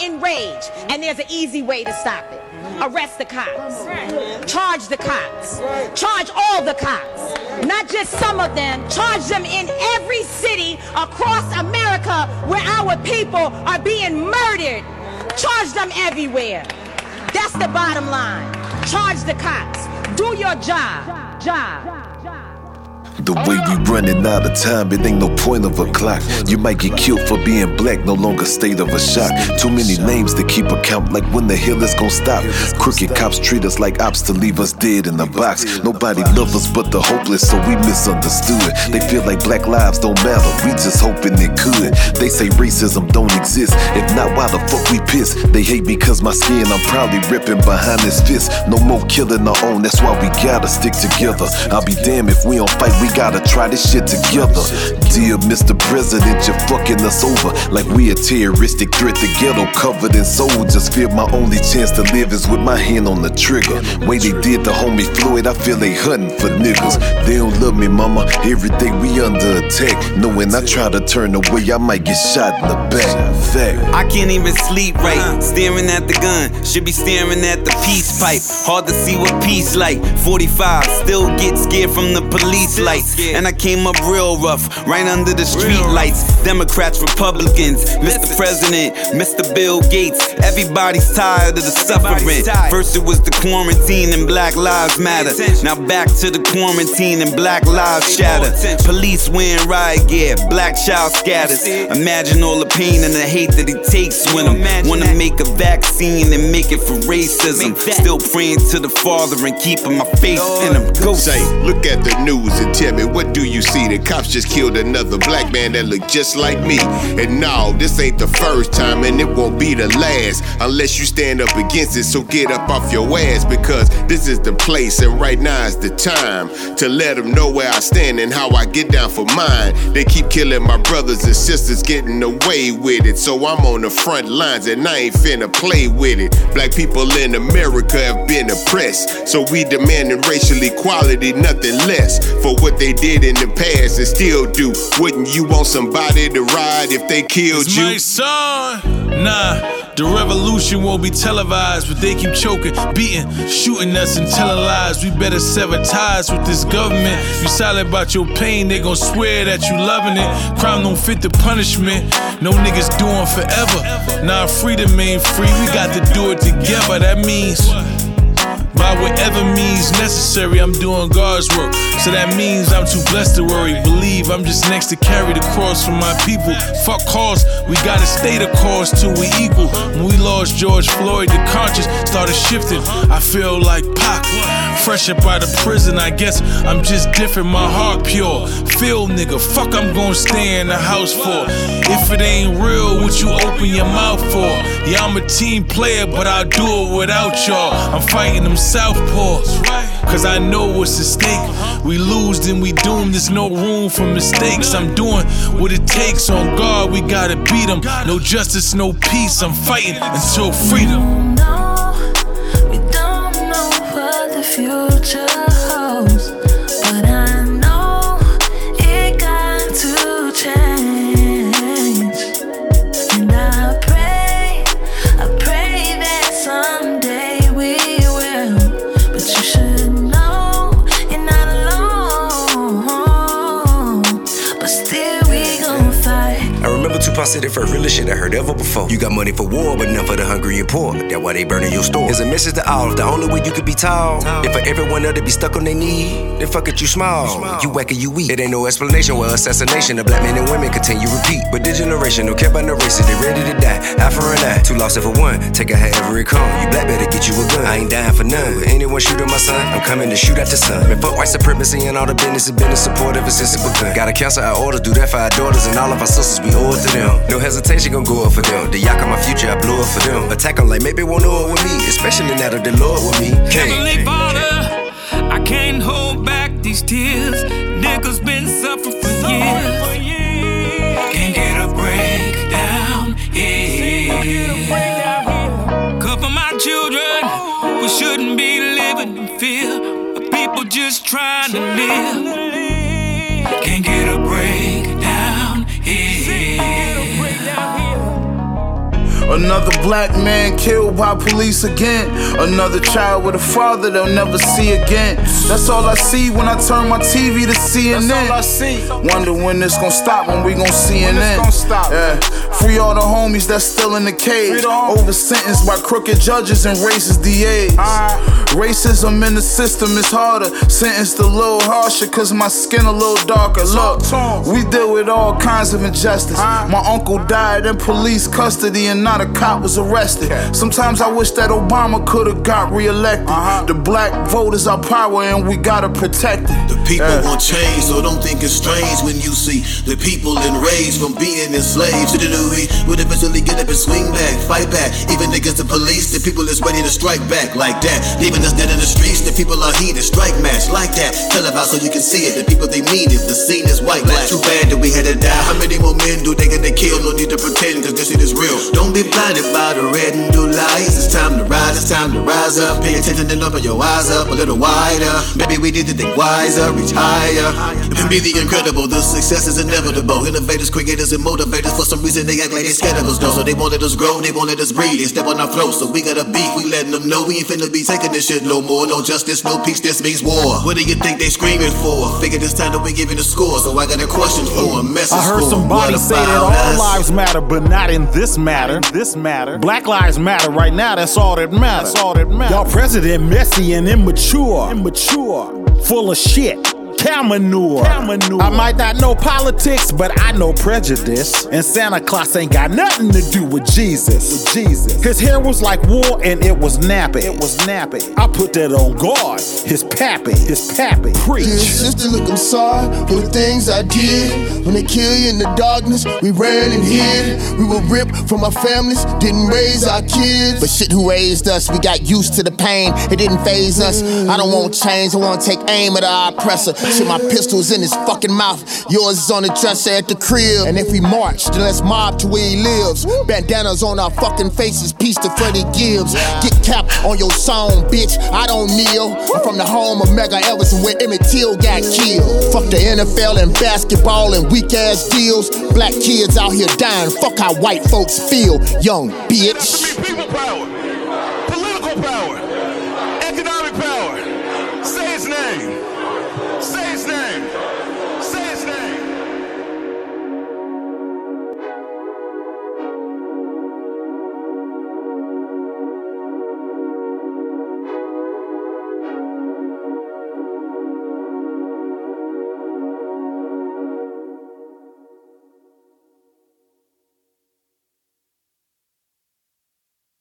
enraged, and there's an easy way to stop it. Arrest the cops. Charge the cops. Charge all the cops. Not just some of them. Charge them in every city across America where our people are being murdered. Charge them everywhere. That's the bottom line. Charge the cops. Do your job. The way we running out of time, it ain't no point of a clock. You might get killed for being black, no longer state of a shock. Too many names to keep account, like when the hell is gon' stop? Crooked cops treat us like ops to leave us dead in a box. Nobody love us but the hopeless, so we misunderstood. They feel like black lives don't matter, we just hoping it could. They say racism don't exist, if not, why the fuck we pissed? They hate me cause my skin, I'm proudly ripping behind his fist. No more killing our own, that's why we gotta stick together. I'll be damned if we don't fight, we gotta try this shit together. Dear Mr. President, you're fucking us over like we a terroristic threat. The ghetto covered in soldiers. Fear my only chance to live is with my hand on the trigger. Way they did the homie Floyd, I feel they hunting for niggas. They don't love me, mama. Every day we under attack. Knowing I try to turn away, I might get shot in the back. Fact. I can't even sleep right. Staring at the gun, should be staring at the peace pipe. Hard to see what peace like. 45, still get scared from the police lights. And I came up real rough, right under the street lights. Democrats, Republicans, Mr. President, Mr. Bill Gates. Everybody's tired of the suffering. First it was the quarantine and Black Lives Matter. Now back to the quarantine and Black Lives shatter. Police wearing riot gear, black child scatters. Imagine all the pain and the hate that it takes when I'm wanna make a vaccine and make it for racism. Still praying to the Father and keeping my faith in him. Go say, look at the news and tell me, what do you see? The cops just killed another black man that looked just like me. And no, this ain't the first time and it won't be the last unless you stand up against it. So get up off your ass, because this is the place and right now is the time to let them know where I stand and how I get down for mine. They keep killing my brothers and sisters, getting away with it. So I'm on the front lines and I ain't finna play with it. Black people in America have been oppressed, so we demanding racial equality, nothing less. For what they did in the past and still do. Wouldn't you want somebody to ride if they killed it's you? My son, nah, the revolution won't be televised, but they keep choking, beating, shooting us and telling lies. We better sever ties with this government. You silent about your pain, they gon' swear that you loving it. Crime don't fit the punishment, no niggas doing forever. Nah, freedom ain't free, we got to do it together. That means by whatever means necessary, I'm doing God's work. So that means I'm too blessed to worry. Believe I'm just next to carry the cross for my people. Fuck cause, we gotta stay the cause till we equal. When we lost George Floyd, the conscience started shifting. I feel like Pac, fresh up out of prison. I guess I'm just different, my heart pure. Feel nigga, fuck I'm gon' stay in the house for. If it ain't real, what you open your mouth for? Yeah, I'm a team player, but I'll do it without y'all. I'm fighting them southpaws, cause I know what's at stake. We lose, then we doomed, there's no room for mistakes. I'm doing what it takes, on guard, we gotta beat them. No justice, no peace, I'm fighting until freedom. We don't know what the future holds, but I know it got to change. And I pray that someday we will. But you should know you're not alone. But still we gon' fight. I remember Tupac said it first, realest shit I heard ever before. You got money for war, but none for the hungry and poor. That's why they burning your store. It's a message to all, the only way you could be tall. If for everyone else to be stuck on their knee, then fuck it, you small. You whack or you weak. It ain't no explanation why assassination of black men and women continue repeat. But this generation don't care about no races, they ready to die. Eye for an eye, two lost for one. Take out however it come. You black better get you a gun. I ain't dying for none. But anyone shooting my son, I'm coming to shoot out the sun. Man, fuck white supremacy and all the business has been in support ever since it begun. Gotta cancel our orders, do that for our daughters and all of our sisters, we owe it to them. No hesitation gon' go up for them. The yak on my future, I blew up for them. Attack them like maybe won't know it with me, especially now that the Lord with me. Heavenly Father, I can't hold back these tears. Niggas been suffering for years. Can't get a breakdown here. Cover my children, we shouldn't be living in fear. But people just trying to live. Can't get a breakdown here. Another black man killed by police again. Another child with a father they'll never see again. That's all I see when I turn my TV to CNN. That's all I see. Wonder when this gon' stop, when we gon' CNN. Yeah. Free all the homies that's still in the cage. Over sentenced by crooked judges and racist DAs. Racism in the system is harder. Sentenced a little harsher cause my skin a little darker. Look, we deal with all kinds of injustice. My uncle died in police custody and not a cop was arrested. Sometimes I wish that Obama could've got re-elected. The black vote is our power and we gotta protect it. The people won't change, so don't think it's strange when you see the people enraged from being enslaved. We would eventually get up and swing back, fight back. Even against the police, the people is ready to strike back like that. Leaving us dead in the streets, the people are heated, strike match like that. Televised so you can see it, the people they mean it. The scene is white, black. Too bad that we had to die. How many more men do they get to kill? No need to pretend, cause this shit is real. Don't be blinded by the red and blue lights. It's time to rise, it's time to rise up. Pay attention and open your eyes up a little wider. Maybe we need to think wiser, reach higher, and be the incredible. The success is inevitable. Innovators, creators, and motivators. For some reason they act like they scared of us though. So they won't let us grow, they won't let us breathe. They step on our throats, so we gotta beef. We letting them know we ain't finna be taking this shit no more. No justice, no peace, this means war. What do you think they screaming for? Figured it's time that we giving the score. So I got a question for a message. I heard somebody say that all lives matter, but not in this matter. Black lives matter right now, that's all that matters. Y'all president messy and immature. Full of shit. Cow manure. I might not know politics, but I know prejudice. And Santa Claus ain't got nothing to do with Jesus. His hair was like wool and it was nappy. I put that on God. His pappy. Preach. Dear sister, look, I'm sorry for the things I did. When they kill you in the darkness, we ran and hid. We were ripped from our families, didn't raise our kids. But shit, who raised us? We got used to the pain. It didn't faze us. I don't want change. I want to take aim at our oppressor. Shit, my pistol's in his fucking mouth. Yours is on the dresser at the crib. And if we march, then let's mob to where he lives. Bandanas on our fucking faces. Peace to Freddie Gibbs. Get capped on your song, bitch. I don't kneel. I'm from the home of Mega Elvis and where Emmett Till got killed. Fuck the NFL and basketball and weak ass deals. Black kids out here dying. Fuck how white folks feel. Young bitch. People power.